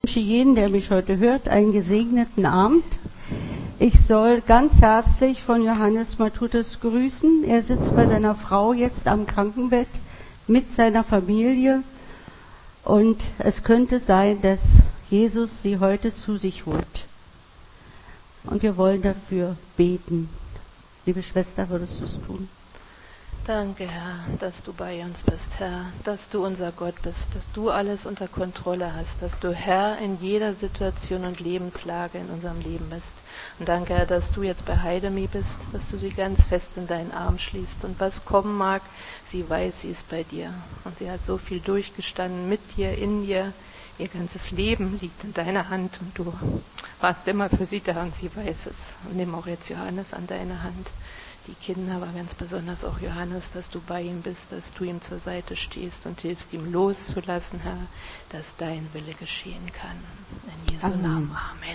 wünsche jedem, der mich heute hört, einen gesegneten Abend. Ich soll ganz herzlich von Johannes Matthäus grüßen. Er sitzt bei seiner Frau jetzt am Krankenbett mit seiner Familie. Und es könnte sein, dass Jesus sie heute zu sich holt. Und wir wollen dafür beten. Liebe Schwester, würdest du es tun? Danke, Herr, dass du bei uns bist, Herr, dass du unser Gott bist, dass du alles unter Kontrolle hast, dass du Herr in jeder Situation und Lebenslage in unserem Leben bist. Und danke, Herr, dass du jetzt bei Heidemi bist, dass du sie ganz fest in deinen Arm schließt. Und was kommen mag, sie weiß, sie ist bei dir. Und sie hat so viel durchgestanden mit dir, in dir. Ihr ganzes Leben liegt in deiner Hand und du warst immer für sie da und sie weiß es. Und nimm auch jetzt Johannes an deine Hand. Die Kinder, aber ganz besonders auch Johannes, dass du bei ihm bist, dass du ihm zur Seite stehst und hilfst, ihm loszulassen, Herr, dass dein Wille geschehen kann. In Jesu Namen. Amen.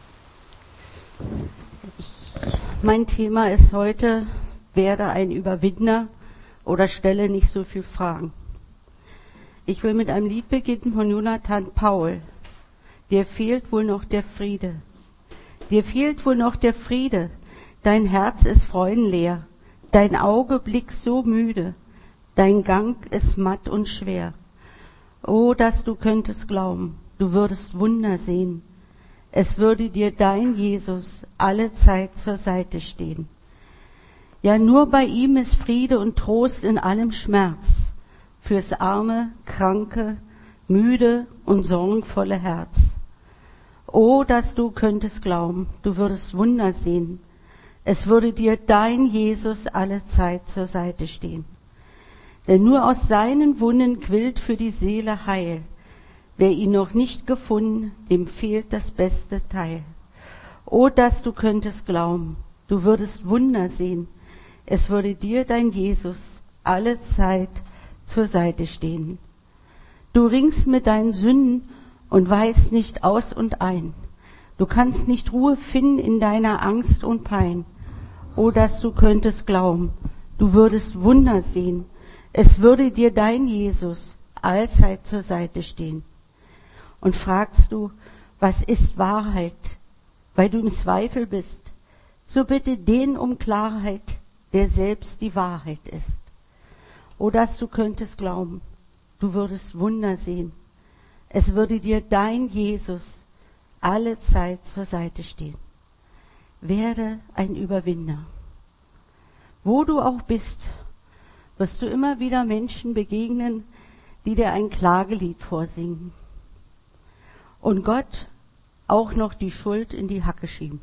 Mein Thema ist heute, werde ein Überwinder oder stelle nicht so viel Fragen. Ich will mit einem Lied beginnen von Jonathan Paul. Dir fehlt wohl noch der Friede. Dir fehlt wohl noch der Friede. Dein Herz ist freudenleer, dein Auge blickt so müde, dein Gang ist matt und schwer. Oh, dass du könntest glauben, du würdest Wunder sehen. Es würde dir dein Jesus alle Zeit zur Seite stehen. Ja, nur bei ihm ist Friede und Trost in allem Schmerz, fürs arme, kranke, müde und sorgenvolle Herz. Oh, dass du könntest glauben, du würdest Wunder sehen. Es würde dir dein Jesus alle Zeit zur Seite stehen. Denn nur aus seinen Wunden quillt für die Seele Heil. Wer ihn noch nicht gefunden, dem fehlt das beste Teil. O, dass du könntest glauben, du würdest Wunder sehen. Es würde dir dein Jesus alle Zeit zur Seite stehen. Du ringst mit deinen Sünden und weißt nicht aus und ein. Du kannst nicht Ruhe finden in deiner Angst und Pein. O, dass du könntest glauben, du würdest Wunder sehen. Es würde dir dein Jesus allzeit zur Seite stehen. Und fragst du, was ist Wahrheit, weil du im Zweifel bist, so bitte den um Klarheit, der selbst die Wahrheit ist. O, dass du könntest glauben, du würdest Wunder sehen. Es würde dir dein Jesus alle Zeit zur Seite stehen. Werde ein Überwinder. Wo du auch bist, wirst du immer wieder Menschen begegnen, die dir ein Klagelied vorsingen. Und Gott auch noch die Schuld in die Hacke schieben.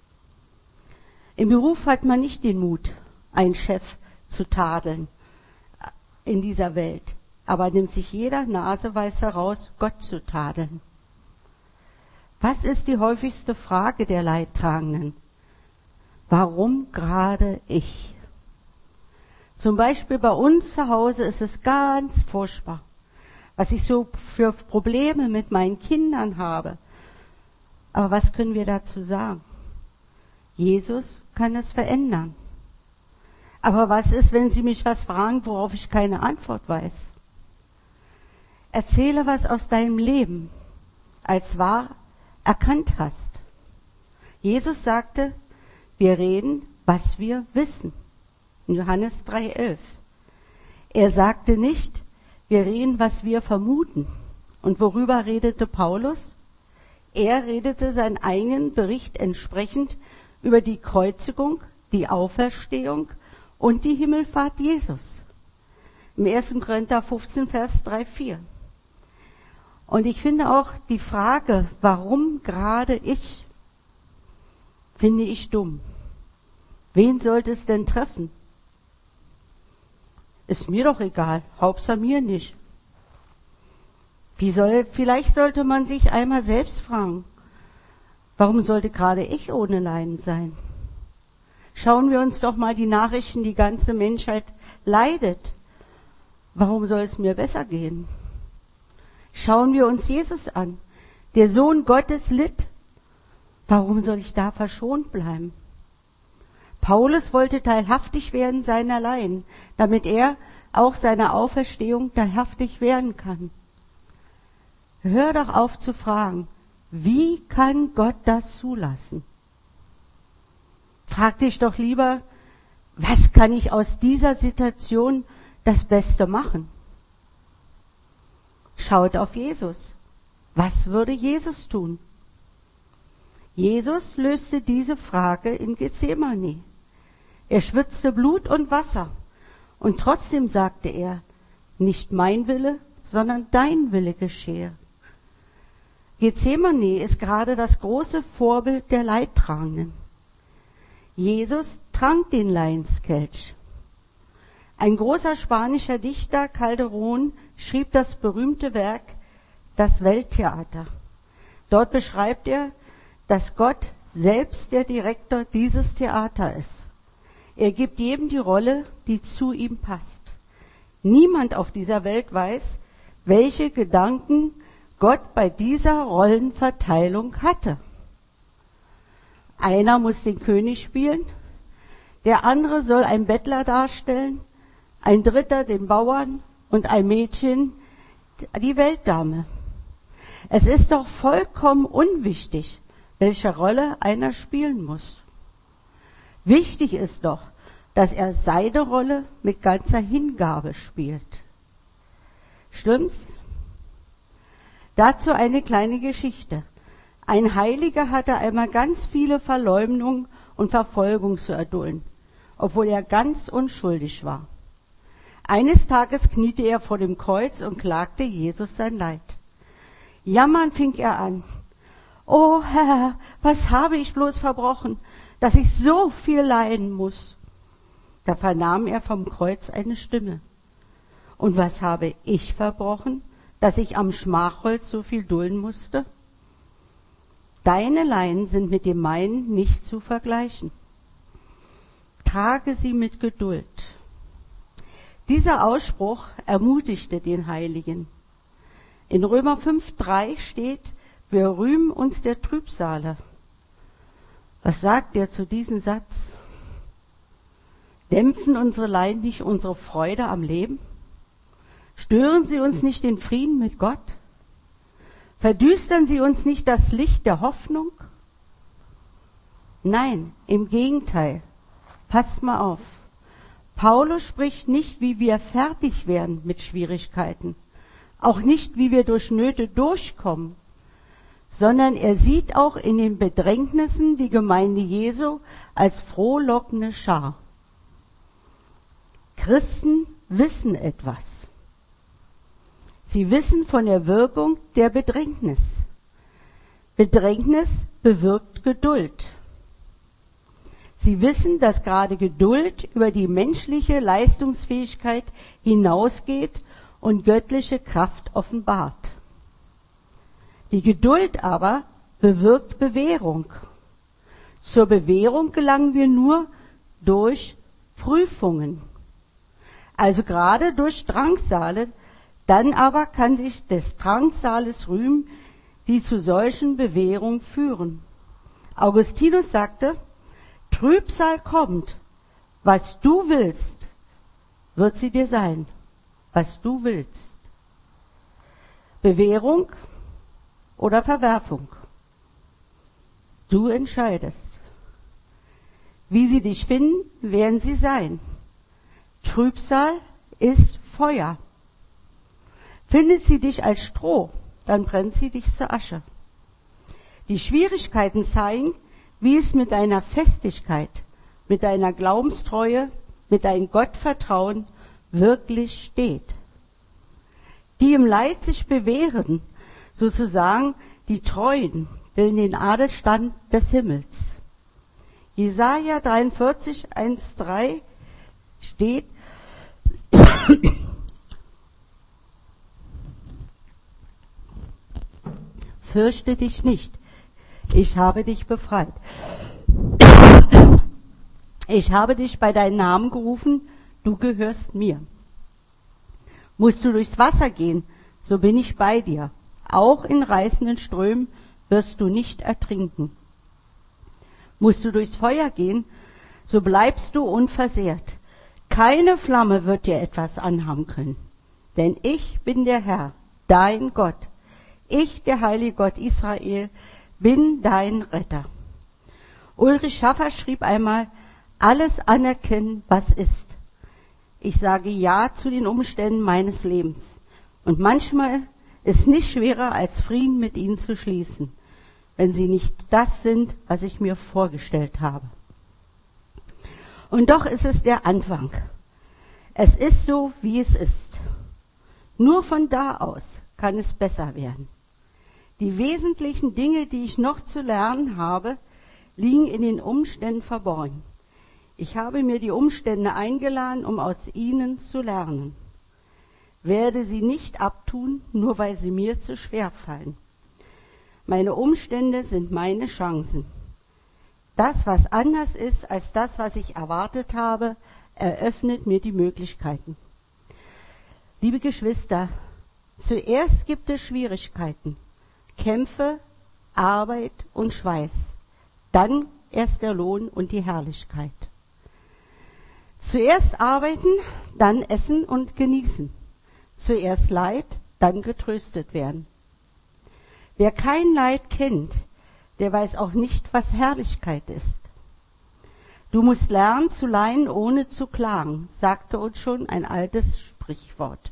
Im Beruf hat man nicht den Mut, einen Chef zu tadeln in dieser Welt. Aber nimmt sich jeder Naseweiß heraus, Gott zu tadeln. Was ist die häufigste Frage der Leidtragenden? Warum gerade ich? Zum Beispiel bei uns zu Hause ist es ganz furchtbar, was ich so für Probleme mit meinen Kindern habe. Aber was können wir dazu sagen? Jesus kann es verändern. Aber was ist, wenn Sie mich was fragen, worauf ich keine Antwort weiß? Erzähle was aus deinem Leben, als wahr erkannt hast. Jesus sagte, wir reden, was wir wissen. In Johannes 3,11. Er sagte nicht, wir reden, was wir vermuten. Und worüber redete Paulus? Er redete seinen eigenen Bericht entsprechend über die Kreuzigung, die Auferstehung und die Himmelfahrt Jesus. Im 1. Korinther 15, Vers 3-4. Und ich finde auch die Frage, warum gerade ich, finde ich dumm. Wen sollte es denn treffen? Ist mir doch egal, Hauptsache mir nicht. Vielleicht sollte man sich einmal selbst fragen, warum sollte gerade ich ohne Leiden sein? Schauen wir uns doch mal die Nachrichten, die ganze Menschheit leidet. Warum soll es mir besser gehen? Schauen wir uns Jesus an. Der Sohn Gottes litt. Warum soll ich da verschont bleiben? Paulus wollte teilhaftig werden seiner Leiden, damit er auch seiner Auferstehung teilhaftig werden kann. Hör doch auf zu fragen, wie kann Gott das zulassen? Frag dich doch lieber, was kann ich aus dieser Situation das Beste machen? Schaut auf Jesus. Was würde Jesus tun? Jesus löste diese Frage in Gethsemane. Er schwitzte Blut und Wasser und trotzdem sagte er, nicht mein Wille, sondern dein Wille geschehe. Gethsemane ist gerade das große Vorbild der Leidtragenden. Jesus trank den Leidenskelch. Ein großer spanischer Dichter, Calderón, schrieb das berühmte Werk Das Welttheater. Dort beschreibt er, dass Gott selbst der Direktor dieses Theater ist. Er gibt jedem die Rolle, die zu ihm passt. Niemand auf dieser Welt weiß, welche Gedanken Gott bei dieser Rollenverteilung hatte. Einer muss den König spielen, der andere soll einen Bettler darstellen, ein dritter den Bauern und ein Mädchen die Weltdame. Es ist doch vollkommen unwichtig, welche Rolle einer spielen muss. Wichtig ist doch, dass er seine Rolle mit ganzer Hingabe spielt. Stimmt's? Dazu eine kleine Geschichte. Ein Heiliger hatte einmal ganz viele Verleumdungen und Verfolgung zu erdulden, obwohl er ganz unschuldig war. Eines Tages kniete er vor dem Kreuz und klagte Jesus sein Leid. Jammern fing er an. O Herr, was habe ich bloß verbrochen, dass ich so viel leiden muss? Da vernahm er vom Kreuz eine Stimme. Und was habe ich verbrochen, dass ich am Schmachholz so viel dulden musste? Deine Leiden sind mit dem meinen nicht zu vergleichen. Trage sie mit Geduld. Dieser Ausspruch ermutigte den Heiligen. In Römer 5,3 steht, wir rühmen uns der Trübsale. Was sagt er zu diesem Satz? Dämpfen unsere Leiden nicht unsere Freude am Leben? Stören sie uns nicht den Frieden mit Gott? Verdüstern sie uns nicht das Licht der Hoffnung? Nein, im Gegenteil. Passt mal auf. Paulus spricht nicht, wie wir fertig werden mit Schwierigkeiten, auch nicht, wie wir durch Nöte durchkommen, sondern er sieht auch in den Bedrängnissen die Gemeinde Jesu als frohlockende Schar. Christen wissen etwas. Sie wissen von der Wirkung der Bedrängnis. Bedrängnis bewirkt Geduld. Sie wissen, dass gerade Geduld über die menschliche Leistungsfähigkeit hinausgeht und göttliche Kraft offenbart. Die Geduld aber bewirkt Bewährung. Zur Bewährung gelangen wir nur durch Prüfungen. Also gerade durch Drangsale, dann aber kann sich des Drangsales rühmen, die zu solchen Bewährungen führen. Augustinus sagte, Trübsal kommt, was du willst, wird sie dir sein, was du willst. Bewährung oder Verwerfung. Du entscheidest. Wie sie dich finden, werden sie sein. Trübsal ist Feuer. Findet sie dich als Stroh, dann brennt sie dich zur Asche. Die Schwierigkeiten zeigen, wie es mit deiner Festigkeit, mit deiner Glaubenstreue, mit deinem Gottvertrauen wirklich steht. Die im Leid sich bewähren, sozusagen die Treuen, bilden den Adelsstand des Himmels. Jesaja 43, 1-3 steht, fürchte dich nicht, ich habe dich befreit. Ich habe dich bei deinem Namen gerufen, du gehörst mir. Musst du durchs Wasser gehen, so bin ich bei dir. Auch in reißenden Strömen wirst du nicht ertrinken. Musst du durchs Feuer gehen, so bleibst du unversehrt. Keine Flamme wird dir etwas anhaben können. Denn ich bin der Herr, dein Gott. Ich, der heilige Gott Israel, bin dein Retter. Ulrich Schaffer schrieb einmal, alles anerkennen, was ist. Ich sage Ja zu den Umständen meines Lebens. Und manchmal ist nicht schwerer, als Frieden mit ihnen zu schließen, wenn sie nicht das sind, was ich mir vorgestellt habe. Und doch ist es der Anfang. Es ist so, wie es ist. Nur von da aus kann es besser werden. Die wesentlichen Dinge, die ich noch zu lernen habe, liegen in den Umständen verborgen. Ich habe mir die Umstände eingeladen, um aus ihnen zu lernen. Werde sie nicht abtun, nur weil sie mir zu schwer fallen. Meine Umstände sind meine Chancen. Das, was anders ist als das, was ich erwartet habe, eröffnet mir die Möglichkeiten. Liebe Geschwister, zuerst gibt es Schwierigkeiten, Kämpfe, Arbeit und Schweiß. Dann erst der Lohn und die Herrlichkeit. Zuerst arbeiten, dann essen und genießen. Zuerst Leid, dann getröstet werden. Wer kein Leid kennt, der weiß auch nicht, was Herrlichkeit ist. Du musst lernen zu leiden, ohne zu klagen, sagte uns schon ein altes Sprichwort.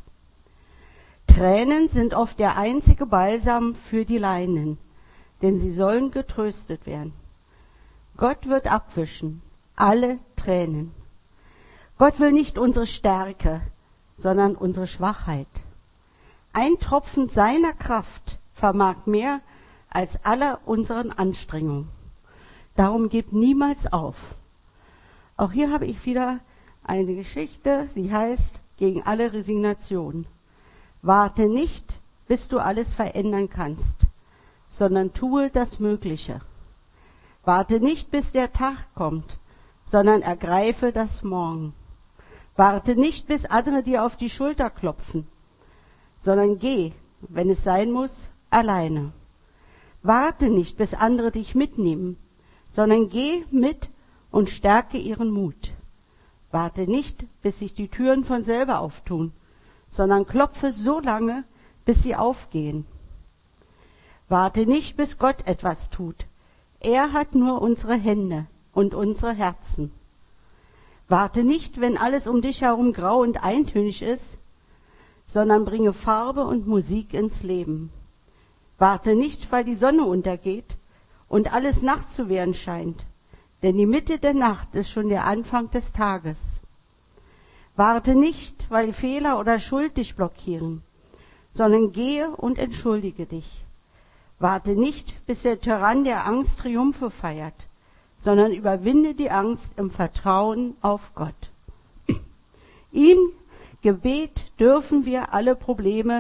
Tränen sind oft der einzige Balsam für die Leidenden, denn sie sollen getröstet werden. Gott wird abwischen, alle Tränen. Gott will nicht unsere Stärke, sondern unsere Schwachheit. Ein Tropfen seiner Kraft vermag mehr als aller unseren Anstrengungen. Darum gib niemals auf. Auch hier habe ich wieder eine Geschichte, sie heißt Gegen alle Resignation. Warte nicht, bis du alles verändern kannst, sondern tue das Mögliche. Warte nicht, bis der Tag kommt, sondern ergreife das Morgen. Warte nicht, bis andere dir auf die Schulter klopfen, sondern geh, wenn es sein muss, alleine. Warte nicht, bis andere dich mitnehmen, sondern geh mit und stärke ihren Mut. Warte nicht, bis sich die Türen von selber auftun, sondern klopfe so lange, bis sie aufgehen. Warte nicht, bis Gott etwas tut. Er hat nur unsere Hände und unsere Herzen. Warte nicht, wenn alles um dich herum grau und eintönig ist, sondern bringe Farbe und Musik ins Leben. Warte nicht, weil die Sonne untergeht und alles Nacht zu werden scheint, denn die Mitte der Nacht ist schon der Anfang des Tages. Warte nicht, weil Fehler oder Schuld dich blockieren, sondern gehe und entschuldige dich. Warte nicht, bis der Tyrann der Angst Triumphe feiert, sondern überwinde die Angst im Vertrauen auf Gott. Im Gebet dürfen wir alle Probleme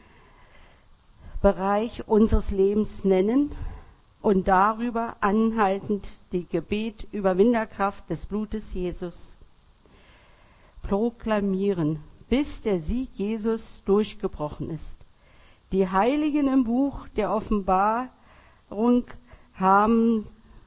Bereich unseres Lebens nennen und darüber anhaltend die Gebet Überwinderkraft des Blutes Jesus proklamieren, bis der Sieg Jesus durchgebrochen ist. Die Heiligen im Buch der Offenbarung haben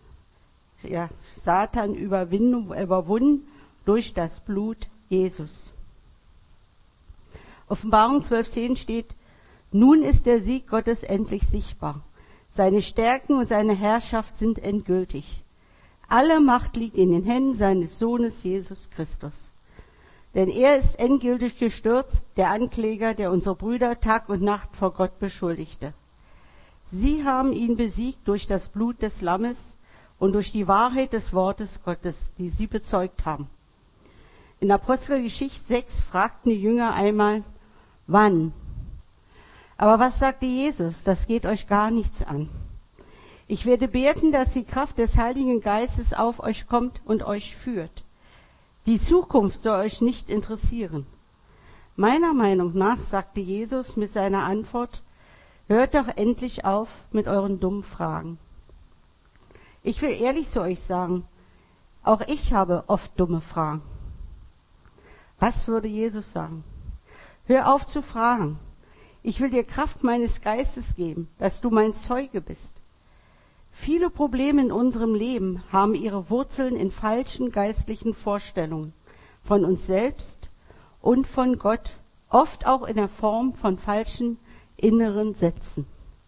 Satan überwunden durch das Blut Jesus. Offenbarung 12,10 steht: Nun ist der Sieg Gottes endlich sichtbar. Seine Stärken und seine Herrschaft sind endgültig. Alle Macht liegt in den Händen seines Sohnes Jesus Christus. Denn er ist endgültig gestürzt, der Ankläger, der unsere Brüder Tag und Nacht vor Gott beschuldigte. Sie haben ihn besiegt durch das Blut des Lammes und durch die Wahrheit des Wortes Gottes, die sie bezeugt haben. In Apostelgeschichte 6 fragten die Jünger einmal, wann? Aber was sagte Jesus? Das geht euch gar nichts an. Ich werde beten, dass die Kraft des Heiligen Geistes auf euch kommt und euch führt. Die Zukunft soll euch nicht interessieren. Meiner Meinung nach, sagte Jesus mit seiner Antwort, hört doch endlich auf mit euren dummen Fragen. Ich will ehrlich zu euch sagen, auch ich habe oft dumme Fragen. Was würde Jesus sagen? Hör auf zu fragen. Ich will dir Kraft meines Geistes geben, dass du mein Zeuge bist. Viele Probleme in unserem Leben haben ihre Wurzeln in falschen geistlichen Vorstellungen von uns selbst und von Gott, oft auch in der Form von falschen inneren Sätzen.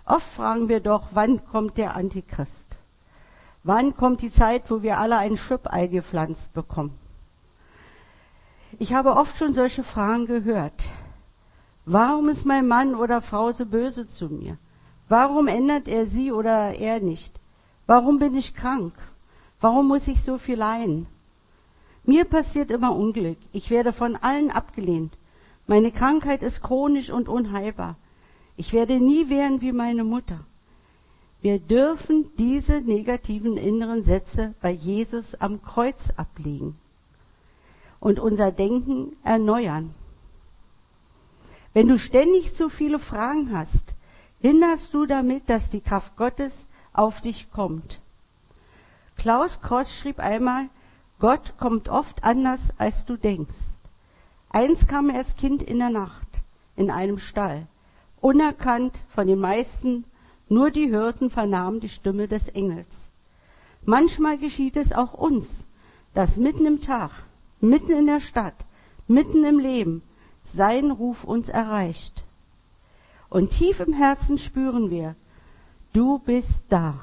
Oft fragen wir doch, wann kommt der Antichrist? Wann kommt die Zeit, wo wir alle ein Chip eingepflanzt bekommen? Ich habe oft schon solche Fragen gehört. Warum ist mein Mann oder Frau so böse zu mir? Warum ändert er sie oder er nicht? Warum bin ich krank? Warum muss ich so viel leiden? Mir passiert immer Unglück. Ich werde von allen abgelehnt. Meine Krankheit ist chronisch und unheilbar. Ich werde nie werden wie meine Mutter. Wir dürfen diese negativen inneren Sätze bei Jesus am Kreuz ablegen und unser Denken erneuern. Wenn du ständig zu viele Fragen hast, hinderst du damit, dass die Kraft Gottes auf dich kommt. Klaus Kross schrieb einmal, Gott kommt oft anders, als du denkst. Einst kam er als Kind in der Nacht in einem Stall. Unerkannt von den meisten, nur die Hirten vernahmen die Stimme des Engels. Manchmal geschieht es auch uns, dass mitten im Tag, mitten in der Stadt, mitten im Leben sein Ruf uns erreicht. Und tief im Herzen spüren wir, du bist da.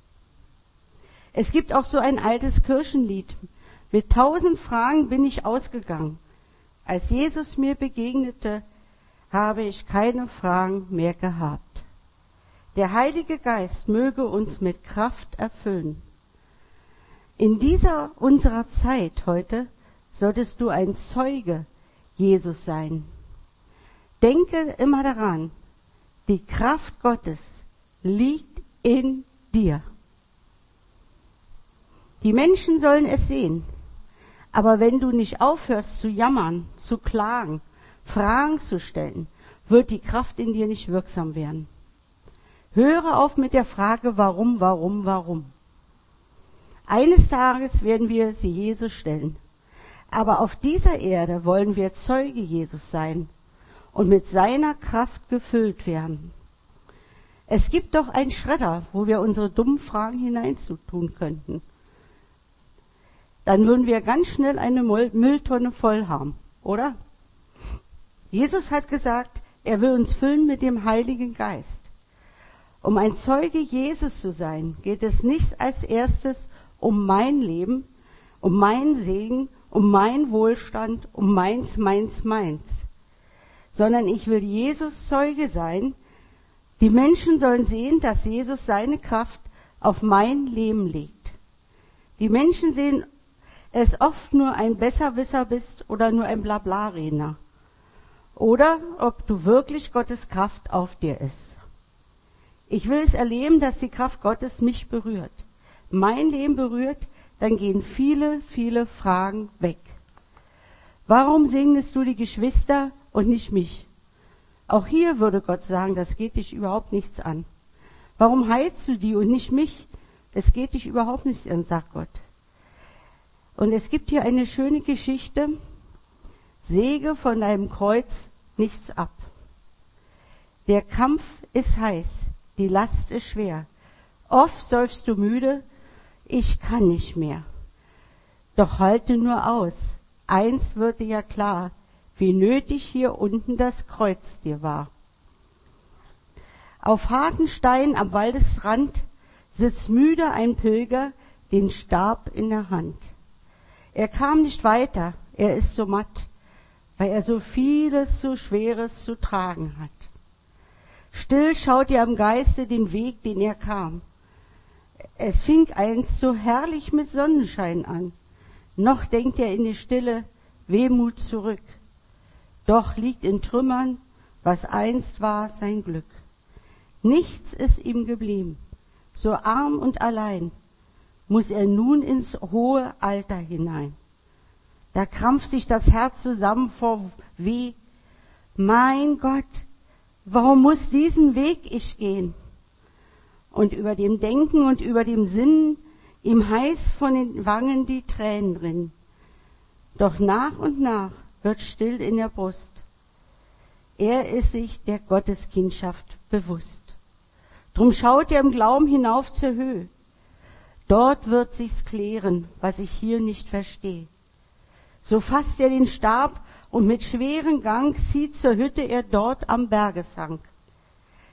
Es gibt auch so ein altes Kirchenlied. Mit 1000 Fragen bin ich ausgegangen. Als Jesus mir begegnete, habe ich keine Fragen mehr gehabt. Der Heilige Geist möge uns mit Kraft erfüllen. In dieser unserer Zeit heute solltest du ein Zeuge Jesus sein. Denke immer daran, die Kraft Gottes liegt in dir. Die Menschen sollen es sehen. Aber wenn du nicht aufhörst zu jammern, zu klagen, Fragen zu stellen, wird die Kraft in dir nicht wirksam werden. Höre auf mit der Frage, warum, warum, warum. Eines Tages werden wir sie Jesus stellen. Aber auf dieser Erde wollen wir Zeuge Jesus sein und mit seiner Kraft gefüllt werden. Es gibt doch einen Schredder, wo wir unsere dummen Fragen hineinzutun könnten. Dann würden wir ganz schnell eine Mülltonne voll haben, oder? Jesus hat gesagt, er will uns füllen mit dem Heiligen Geist. Um ein Zeuge Jesus zu sein, geht es nicht als erstes um mein Leben, um meinen Segen, um meinen Wohlstand, um meins, sondern ich will Jesus Zeuge sein. Die Menschen sollen sehen, dass Jesus seine Kraft auf mein Leben legt. Die Menschen sehen es oft nur ein Besserwisser bist oder nur ein Blablaredner. Oder ob du wirklich Gottes Kraft auf dir ist. Ich will es erleben, dass die Kraft Gottes mich berührt. Mein Leben berührt, dann gehen viele, viele Fragen weg. Warum segnest du die Geschwister und nicht mich? Auch hier würde Gott sagen, das geht dich überhaupt nichts an. Warum heilst du die und nicht mich? Das geht dich überhaupt nichts an, sagt Gott. Und es gibt hier eine schöne Geschichte. Säge von deinem Kreuz nichts ab. Der Kampf ist heiß, die Last ist schwer. Oft seufzt du müde, ich kann nicht mehr. Doch halte nur aus. Eins wird dir ja klar, wie nötig hier unten das Kreuz dir war. Auf harten Steinen am Waldesrand sitzt müde ein Pilger, den Stab in der Hand. Er kam nicht weiter, er ist so matt, weil er so vieles, so Schweres zu tragen hat. Still schaut er im Geiste den Weg, den er kam. Es fing einst so herrlich mit Sonnenschein an. Noch denkt er in die Stille Wehmut zurück. Doch liegt in Trümmern, was einst war sein Glück. Nichts ist ihm geblieben. So arm und allein muss er nun ins hohe Alter hinein. Da krampft sich das Herz zusammen vor Weh. Mein Gott, warum muss diesen Weg ich gehen? Und über dem Denken und über dem Sinnen ihm heiß von den Wangen die Tränen rinnen. Doch nach und nach wird still in der Brust. Er ist sich der Gotteskindschaft bewusst. Drum schaut er im Glauben hinauf zur Höhe. Dort wird sich's klären, was ich hier nicht verstehe. So fasst er den Stab und mit schwerem Gang zieht zur Hütte er dort am Bergeshang.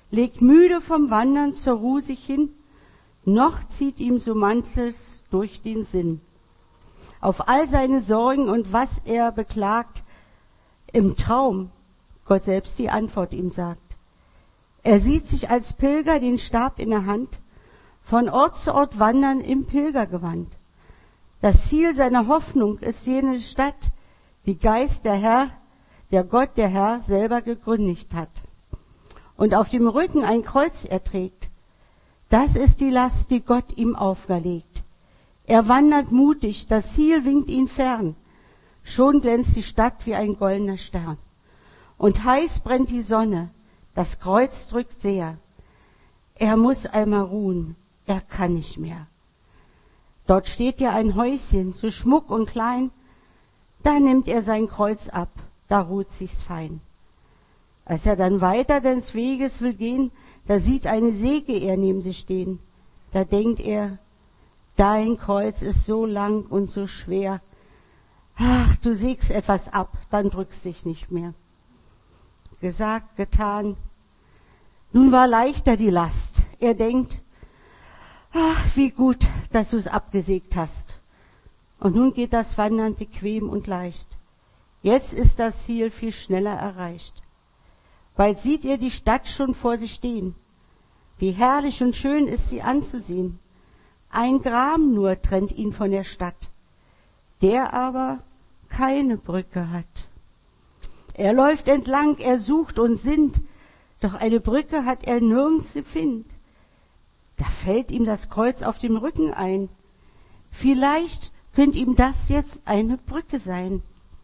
legt müde vom Wandern zur Ruhe sich hin, noch zieht ihm so manches durch den Sinn. Auf all seine Sorgen und was er beklagt, im Traum Gott selbst die Antwort ihm sagt. Er sieht sich als Pilger den Stab in der Hand, von Ort zu Ort wandern im Pilgergewand. Das Ziel seiner Hoffnung ist jene Stadt, die Geist der Herr, der Gott der Herr selber gegründet hat. Und auf dem Rücken ein Kreuz er trägt. Das ist die Last, die Gott ihm auferlegt. Er wandert mutig, das Ziel winkt ihn fern. Schon glänzt die Stadt wie ein goldener Stern. Und heiß brennt die Sonne, das Kreuz drückt sehr. Er muss einmal ruhen, er kann nicht mehr. Dort steht ja ein Häuschen, so schmuck und klein. Da nimmt er sein Kreuz ab, da ruht sich's fein. Als er dann weiter des Weges will gehen, da sieht eine Säge er neben sich stehen. Da denkt er, dein Kreuz ist so lang und so schwer. Ach, du sägst etwas ab, dann drückst dich nicht mehr. Gesagt, getan. Nun war leichter die Last. Er denkt, ach, wie gut, dass du es abgesägt hast. Und nun geht das Wandern bequem und leicht. Jetzt ist das Ziel viel schneller erreicht. Bald sieht er die Stadt schon vor sich stehen. Wie herrlich und schön ist sie anzusehen. Ein Graben nur trennt ihn von der Stadt, der aber keine Brücke hat. Er läuft entlang, er sucht und sinnt, doch eine Brücke hat er nirgends gefunden. Da fällt ihm das Kreuz auf dem Rücken ein. Vielleicht könnte ihm das jetzt eine Brücke sein.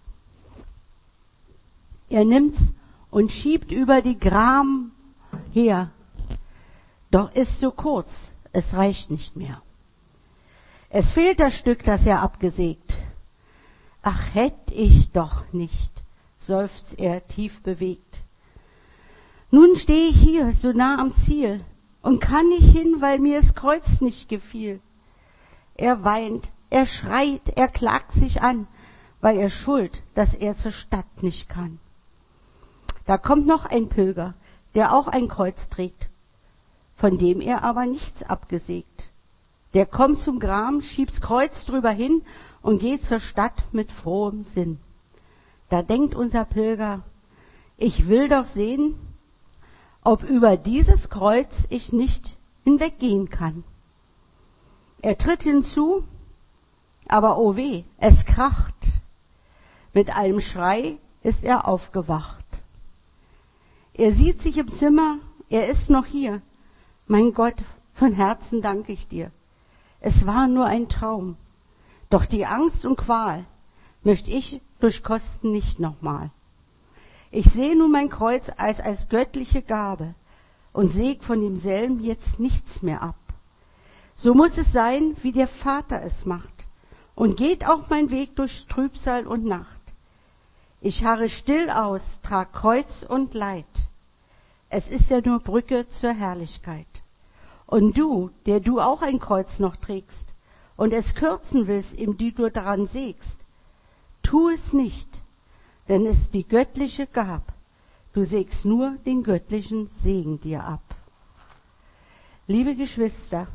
Er nimmt's und schiebt über die Graben her. Doch ist so kurz, es reicht nicht mehr. Es fehlt das Stück, das er abgesägt. Ach, hätt ich doch nicht, seufzt er tief bewegt. Nun stehe ich hier, so nah am Ziel, und kann nicht hin, weil mir das Kreuz nicht gefiel. Er weint, er schreit, er klagt sich an, weil er schuld, dass er zur Stadt nicht kann. Da kommt noch ein Pilger, der auch ein Kreuz trägt, von dem er aber nichts abgesägt. Der kommt zum Graben, schiebt's Kreuz drüber hin und geht zur Stadt mit frohem Sinn. Da denkt unser Pilger, ich will doch sehen, ob über dieses Kreuz ich nicht hinweggehen kann. Er tritt hinzu, aber oh weh, es kracht. Mit einem Schrei ist er aufgewacht. Er sieht sich im Zimmer, er ist noch hier. Mein Gott, von Herzen danke ich dir. Es war nur ein Traum. Doch die Angst und Qual möchte ich durchkosten nicht nochmal. Ich sehe nun mein Kreuz als göttliche Gabe und säg von demselben jetzt nichts mehr ab. So muss es sein, wie der Vater es macht, und geht auch mein Weg durch Trübsal und Nacht. Ich harre still aus, trag Kreuz und Leid. Es ist ja nur Brücke zur Herrlichkeit. Und du, der du auch ein Kreuz noch trägst und es kürzen willst, indem du daran sägst, tu es nicht, denn es ist die göttliche Gab. Du sägst nur den göttlichen Segen dir ab. Liebe Geschwister,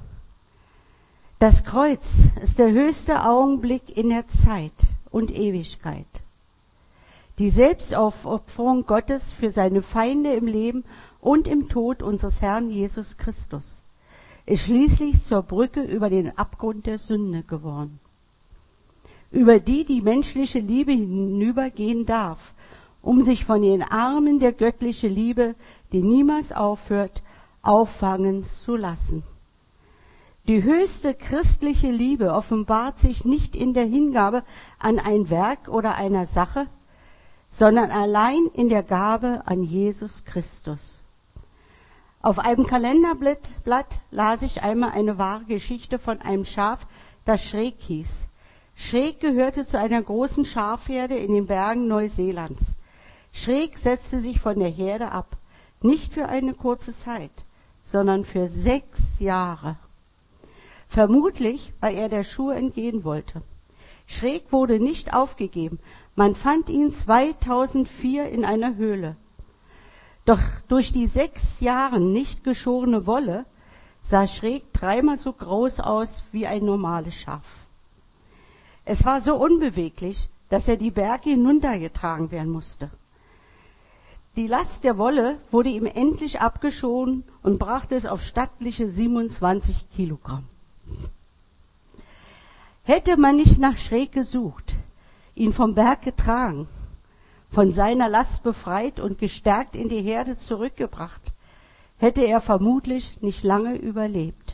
das Kreuz ist der höchste Augenblick in der Zeit und Ewigkeit. Die Selbstaufopferung Gottes für seine Feinde im Leben und im Tod unseres Herrn Jesus Christus ist schließlich zur Brücke über den Abgrund der Sünde geworden, über die menschliche Liebe hinübergehen darf, um sich von den Armen der göttlichen Liebe, die niemals aufhört, auffangen zu lassen. Die höchste christliche Liebe offenbart sich nicht in der Hingabe an ein Werk oder einer Sache, sondern allein in der Gabe an Jesus Christus. Auf einem Kalenderblatt las ich einmal eine wahre Geschichte von einem Schaf, das Schreek hieß. Schreek gehörte zu einer großen Schafherde in den Bergen Neuseelands. Schreek setzte sich von der Herde ab, nicht für eine kurze Zeit, sondern für 6 Jahre. Vermutlich, weil er der Schur entgehen wollte. Schreek wurde nicht aufgegeben. Man fand ihn 2004 in einer Höhle. Doch durch die 6 Jahre nicht geschorene Wolle sah Schreek 3-mal so groß aus wie ein normales Schaf. Es war so unbeweglich, dass er die Berge hinuntergetragen werden musste. Die Last der Wolle wurde ihm endlich abgeschoren und brachte es auf stattliche 27 Kilogramm. Hätte man nicht nach Schreek gesucht, ihn vom Berg getragen, von seiner Last befreit und gestärkt in die Herde zurückgebracht, hätte er vermutlich nicht lange überlebt.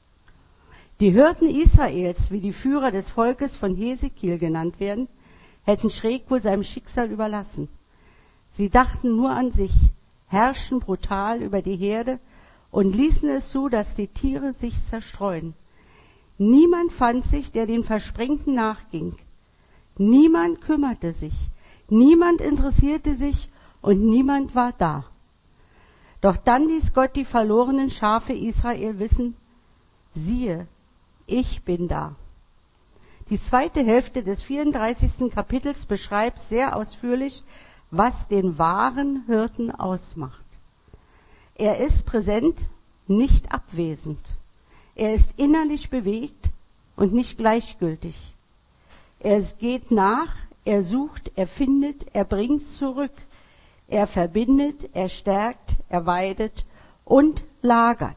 Die Hirten Israels, wie die Führer des Volkes von Hesekiel genannt werden, hätten Schreek wohl seinem Schicksal überlassen. Sie dachten nur an sich, herrschten brutal über die Herde und ließen es zu, dass die Tiere sich zerstreuen. Niemand fand sich, der den Versprengten nachging. Niemand kümmerte sich, niemand interessierte sich und niemand war da. Doch dann ließ Gott die verlorenen Schafe Israel wissen, siehe, ich bin da. Die zweite Hälfte des 34. Kapitels beschreibt sehr ausführlich, was den wahren Hirten ausmacht. Er ist präsent, nicht abwesend. Er ist innerlich bewegt und nicht gleichgültig. Er geht nach, er sucht, er findet, er bringt zurück. Er verbindet, er stärkt, er weidet und lagert.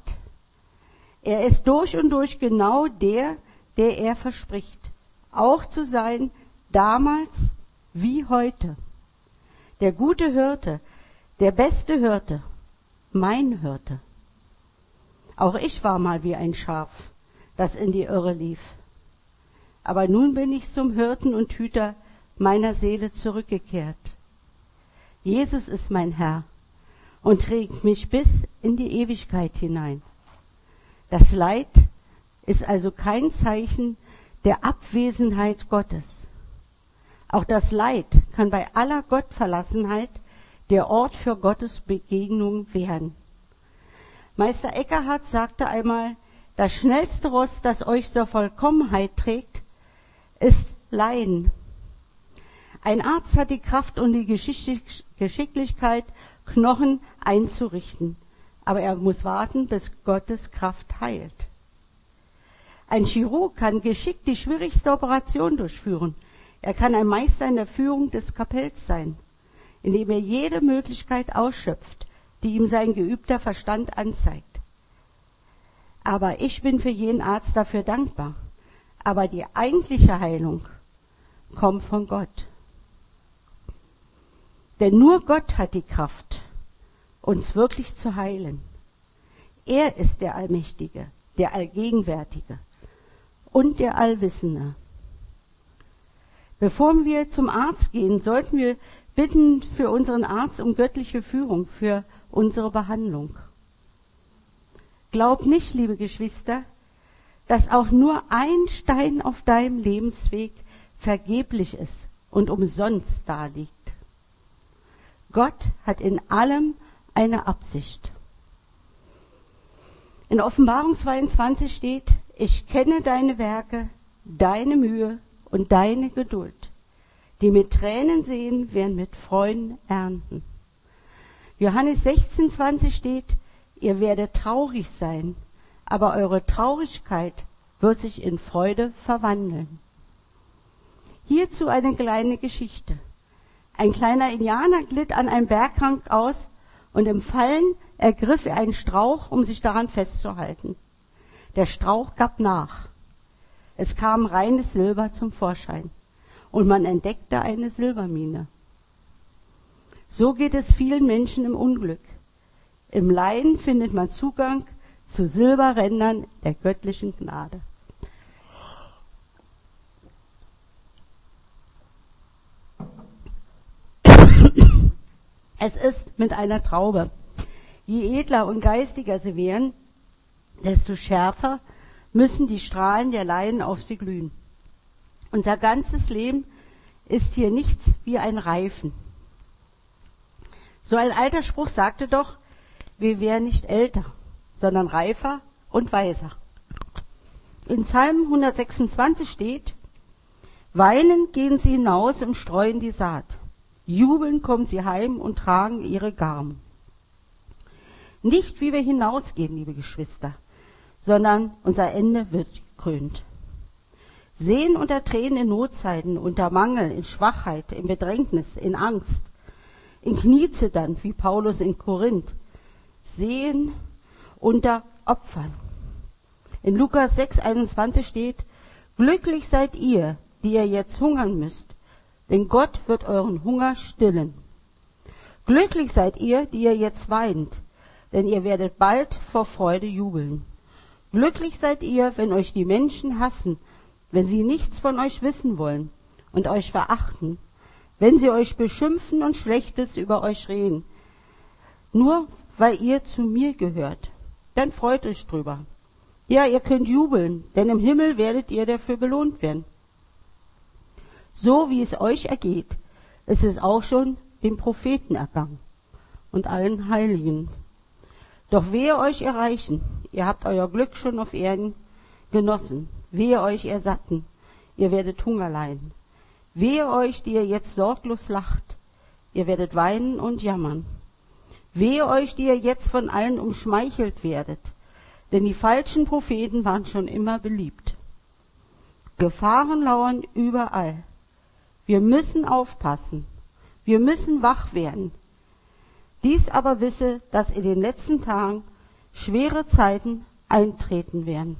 Er ist durch und durch genau der er verspricht, auch zu sein, damals wie heute. Der gute Hirte, der beste Hirte, mein Hirte. Auch ich war mal wie ein Schaf, das in die Irre lief. Aber nun bin ich zum Hirten und Hüter meiner Seele zurückgekehrt. Jesus ist mein Herr und trägt mich bis in die Ewigkeit hinein. Das Leid ist also kein Zeichen der Abwesenheit Gottes. Auch das Leid kann bei aller Gottverlassenheit der Ort für Gottes Begegnung werden. Meister Eckhart sagte einmal, das schnellste Ross, das euch zur Vollkommenheit trägt, ist Leiden. Ein Arzt hat die Kraft und die Geschicklichkeit, Knochen einzurichten, aber er muss warten, bis Gottes Kraft heilt. Ein Chirurg kann geschickt die schwierigste Operation durchführen. Er kann ein Meister in der Führung des Kapells sein, indem er jede Möglichkeit ausschöpft, die ihm sein geübter Verstand anzeigt. Aber ich bin für jeden Arzt dafür dankbar. Aber die eigentliche Heilung kommt von Gott. Denn nur Gott hat die Kraft, uns wirklich zu heilen. Er ist der Allmächtige, der Allgegenwärtige und der Allwissende. Bevor wir zum Arzt gehen, sollten wir bitten für unseren Arzt um göttliche Führung für unsere Behandlung. Glaub nicht, liebe Geschwister, dass auch nur ein Stein auf deinem Lebensweg vergeblich ist und umsonst daliegt. Gott hat in allem eine Absicht. In Offenbarung 22 steht, ich kenne deine Werke, deine Mühe und deine Geduld. Die mit Tränen sehen, werden mit Freuden ernten. Johannes 16,20 steht, ihr werdet traurig sein, aber eure Traurigkeit wird sich in Freude verwandeln. Hierzu eine kleine Geschichte. Ein kleiner Indianer glitt an einem Berghang aus und im Fallen ergriff er einen Strauch, um sich daran festzuhalten. Der Strauch gab nach. Es kam reines Silber zum Vorschein und man entdeckte eine Silbermine. So geht es vielen Menschen im Unglück. Im Leiden findet man Zugang zu Silberrändern der göttlichen Gnade. Es ist mit einer Traube. Je edler und geistiger sie wären, desto schärfer müssen die Strahlen der Leiden auf sie glühen. Unser ganzes Leben ist hier nichts wie ein Reifen. So ein alter Spruch sagte doch, wir wären nicht älter, sondern reifer und weiser. In Psalm 126 steht, weinend gehen sie hinaus und streuen die Saat. Jubelnd kommen sie heim und tragen ihre Garben. Nicht, wie wir hinausgehen, liebe Geschwister, sondern unser Ende wird gekrönt. Sehen unter Tränen in Notzeiten, unter Mangel, in Schwachheit, in Bedrängnis, in Angst, in Kniezittern, wie Paulus in Korinth. Sehen unter Opfern. In Lukas 6,21 steht, glücklich seid ihr, die ihr jetzt hungern müsst, denn Gott wird euren Hunger stillen. Glücklich seid ihr, die ihr jetzt weint, denn ihr werdet bald vor Freude jubeln. Glücklich seid ihr, wenn euch die Menschen hassen, wenn sie nichts von euch wissen wollen und euch verachten, wenn sie euch beschimpfen und Schlechtes über euch reden, nur weil ihr zu mir gehört. Dann freut euch drüber. Ja, ihr könnt jubeln, denn im Himmel werdet ihr dafür belohnt werden. So wie es euch ergeht, ist es auch schon den Propheten ergangen und allen Heiligen. Doch wehe euch ihr Reichen, ihr habt euer Glück schon auf Erden genossen. Wehe euch ihr Satten, ihr werdet Hunger leiden. Wehe euch, die ihr jetzt sorglos lacht, ihr werdet weinen und jammern. Wehe euch, die ihr jetzt von allen umschmeichelt werdet, denn die falschen Propheten waren schon immer beliebt. Gefahren lauern überall. Wir müssen aufpassen. Wir müssen wach werden. Dies aber wisse, dass in den letzten Tagen schwere Zeiten eintreten werden.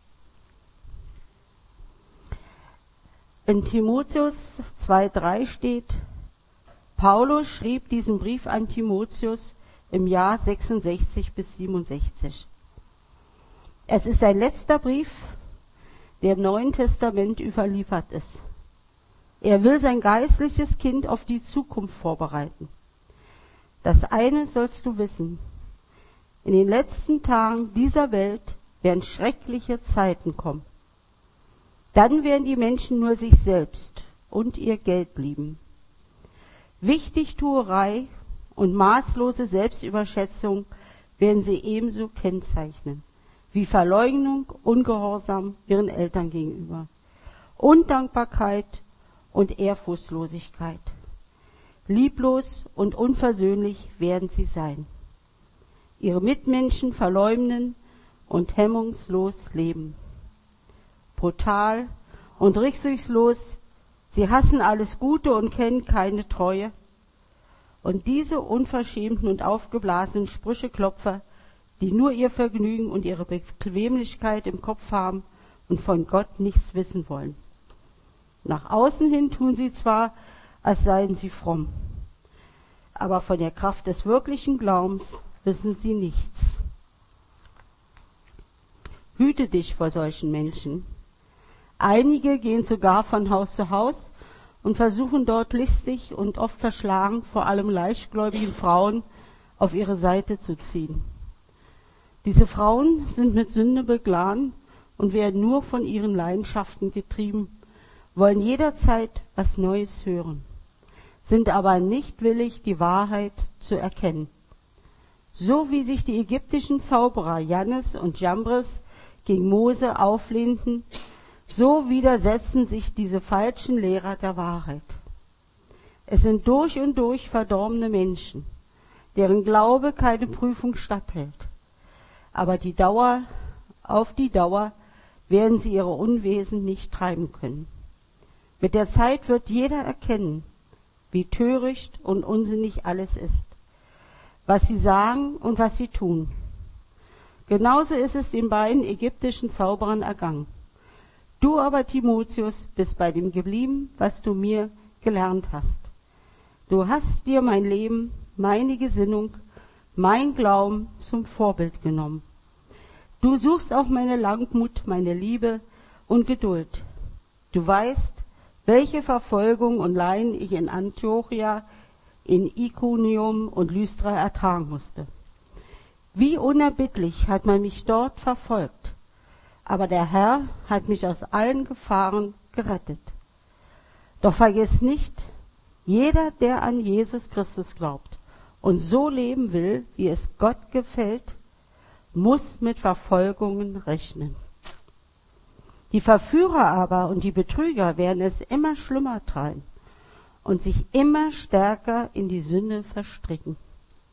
In Timotheus 2,3 steht, Paulus schrieb diesen Brief an Timotheus im Jahr 66 bis 67. Es ist sein letzter Brief, der im Neuen Testament überliefert ist. Er will sein geistliches Kind auf die Zukunft vorbereiten. Das eine sollst du wissen. In den letzten Tagen dieser Welt werden schreckliche Zeiten kommen. Dann werden die Menschen nur sich selbst und ihr Geld lieben. Wichtigtuerei und maßlose Selbstüberschätzung werden sie ebenso kennzeichnen, wie Verleugnung, Ungehorsam ihren Eltern gegenüber, Undankbarkeit und Ehrfurchtslosigkeit. Lieblos und unversöhnlich werden sie sein. Ihre Mitmenschen verleumden und hemmungslos leben. Brutal und rücksichtslos, sie hassen alles Gute und kennen keine Treue. Und diese unverschämten und aufgeblasenen Sprücheklopfer, die nur ihr Vergnügen und ihre Bequemlichkeit im Kopf haben und von Gott nichts wissen wollen. Nach außen hin tun sie zwar, als seien sie fromm, aber von der Kraft des wirklichen Glaubens wissen sie nichts. Hüte dich vor solchen Menschen. Einige gehen sogar von Haus zu Haus und versuchen dort listig und oft verschlagen, vor allem leichtgläubigen Frauen, auf ihre Seite zu ziehen. Diese Frauen sind mit Sünde begladen und werden nur von ihren Leidenschaften getrieben, wollen jederzeit was Neues hören, sind aber nicht willig, die Wahrheit zu erkennen. So wie sich die ägyptischen Zauberer Jannes und Jambres gegen Mose auflehnten, so widersetzen sich diese falschen Lehrer der Wahrheit. Es sind durch und durch verdorbene Menschen, deren Glaube keine Prüfung statthält. Aber auf die Dauer werden sie ihre Unwesen nicht treiben können. Mit der Zeit wird jeder erkennen, wie töricht und unsinnig alles ist, was sie sagen und was sie tun. Genauso ist es den beiden ägyptischen Zauberern ergangen. Du aber, Timotheus, bist bei dem geblieben, was du mir gelernt hast. Du hast dir mein Leben, meine Gesinnung, mein Glauben zum Vorbild genommen. Du suchst auch meine Langmut, meine Liebe und Geduld. Du weißt, welche Verfolgung und Leiden ich in Antiochia, in Ikonium und Lystra ertragen musste. Wie unerbittlich hat man mich dort verfolgt. Aber der Herr hat mich aus allen Gefahren gerettet. Doch vergiss nicht, jeder, der an Jesus Christus glaubt und so leben will, wie es Gott gefällt, muss mit Verfolgungen rechnen. Die Verführer aber und die Betrüger werden es immer schlimmer treiben und sich immer stärker in die Sünde verstricken.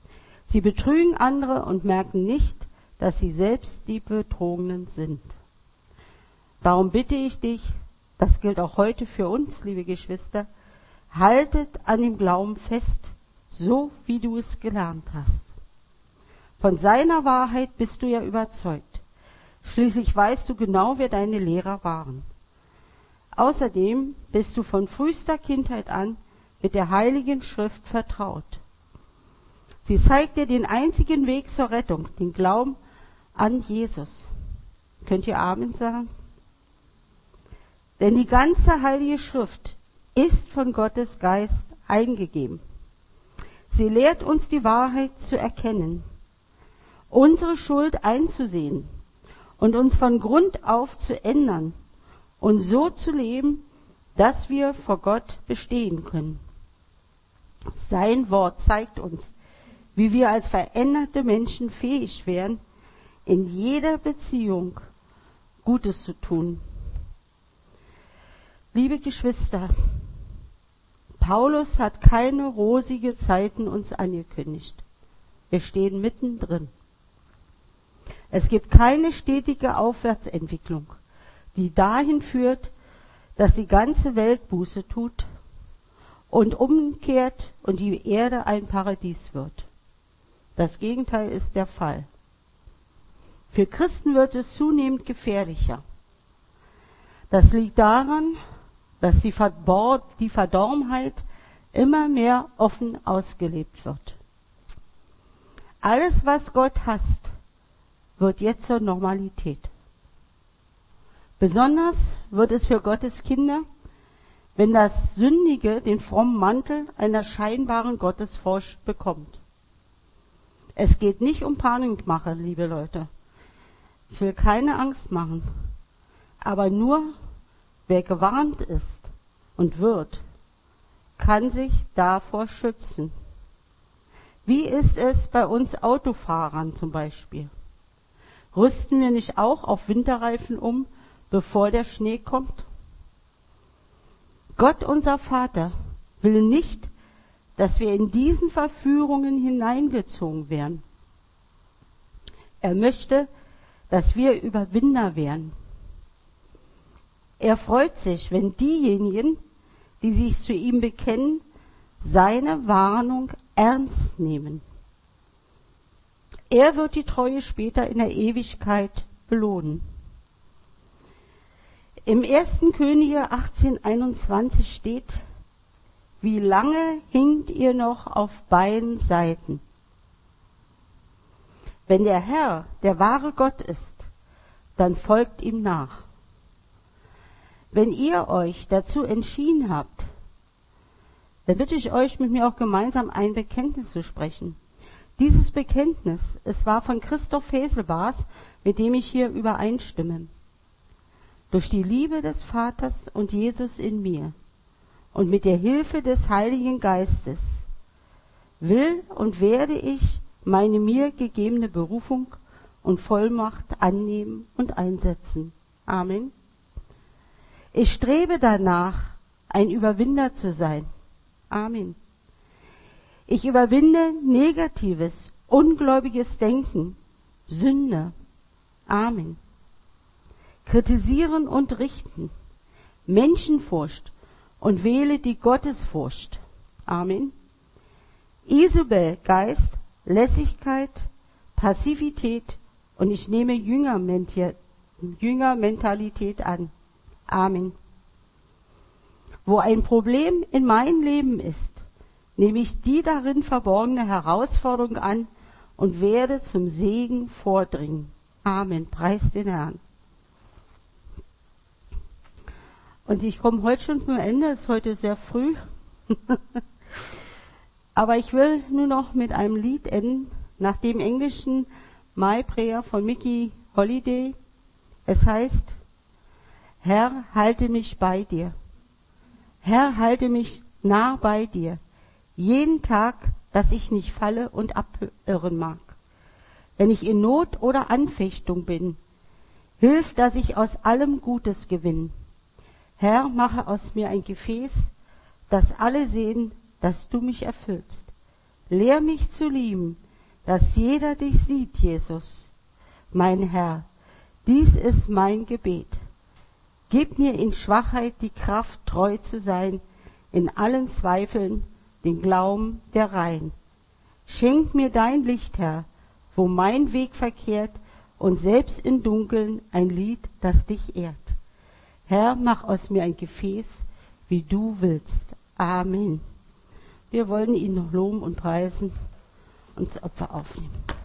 Sie betrügen andere und merken nicht, dass sie selbst die Betrogenen sind. Darum bitte ich dich, das gilt auch heute für uns, liebe Geschwister, haltet an dem Glauben fest, so wie du es gelernt hast. Von seiner Wahrheit bist du ja überzeugt. Schließlich weißt du genau, wer deine Lehrer waren. Außerdem bist du von frühester Kindheit an mit der Heiligen Schrift vertraut. Sie zeigt dir den einzigen Weg zur Rettung, den Glauben an Jesus. Könnt ihr Amen sagen? Denn die ganze Heilige Schrift ist von Gottes Geist eingegeben. Sie lehrt uns die Wahrheit zu erkennen, unsere Schuld einzusehen und uns von Grund auf zu ändern und so zu leben, dass wir vor Gott bestehen können. Sein Wort zeigt uns, wie wir als veränderte Menschen fähig wären, in jeder Beziehung Gutes zu tun. Liebe Geschwister, Paulus hat keine rosige Zeiten uns angekündigt. Wir stehen mittendrin. Es gibt keine stetige Aufwärtsentwicklung, die dahin führt, dass die ganze Welt Buße tut und umkehrt und die Erde ein Paradies wird. Das Gegenteil ist der Fall. Für Christen wird es zunehmend gefährlicher. Das liegt daran, dass die Verdorbenheit immer mehr offen ausgelebt wird. Alles, was Gott hasst, wird jetzt zur Normalität. Besonders wird es für Gottes Kinder, wenn das Sündige den frommen Mantel einer scheinbaren Gottesfurcht bekommt. Es geht nicht um Panikmache, liebe Leute. Ich will keine Angst machen. Aber nur, wer gewarnt ist und wird, kann sich davor schützen. Wie ist es bei uns Autofahrern zum Beispiel? Rüsten wir nicht auch auf Winterreifen um, bevor der Schnee kommt? Gott, unser Vater, will nicht, dass wir in diesen Verführungen hineingezogen werden. Er möchte, dass wir Überwinder werden. Er freut sich, wenn diejenigen, die sich zu ihm bekennen, seine Warnung ernst nehmen. Er wird die Treue später in der Ewigkeit belohnen. Im 1. Könige 18,21 steht: Wie lange hinkt ihr noch auf beiden Seiten? Wenn der Herr der wahre Gott ist, dann folgt ihm nach. Wenn ihr euch dazu entschieden habt, dann bitte ich euch, mit mir auch gemeinsam ein Bekenntnis zu sprechen. Dieses Bekenntnis, es war von Christoph Heselbars, mit dem ich hier übereinstimme. Durch die Liebe des Vaters und Jesus in mir und mit der Hilfe des Heiligen Geistes will und werde ich meine mir gegebene Berufung und Vollmacht annehmen und einsetzen. Amen. Ich strebe danach, ein Überwinder zu sein. Amen. Ich überwinde negatives, ungläubiges Denken, Sünde. Amen. Kritisieren und richten, Menschenfurcht und wähle die Gottesfurcht. Amen. Isabel, Geist, Lässigkeit, Passivität und ich nehme Jüngermentalität an. Amen. Wo ein Problem in meinem Leben ist, nehme ich die darin verborgene Herausforderung an und werde zum Segen vordringen. Amen. Preis den Herrn. Und ich komme heute schon zum Ende, es ist heute sehr früh. Aber ich will nur noch mit einem Lied enden, nach dem englischen My Prayer von Mickey Holiday. Es heißt: Herr, halte mich bei dir. Herr, halte mich nah bei dir. Jeden Tag, dass ich nicht falle und abirren mag. Wenn ich in Not oder Anfechtung bin, hilf, dass ich aus allem Gutes gewinne. Herr, mache aus mir ein Gefäß, dass alle sehen, dass du mich erfüllst. Lehr mich zu lieben, dass jeder dich sieht, Jesus, mein Herr. Dies ist mein Gebet. Gib mir in Schwachheit die Kraft, treu zu sein, in allen Zweifeln den Glauben, der rein. Schenk mir dein Licht, Herr, wo mein Weg verkehrt, und selbst im Dunkeln ein Lied, das dich ehrt. Herr, mach aus mir ein Gefäß, wie du willst. Amen. Wir wollen ihn noch loben und preisen und das Opfer aufnehmen.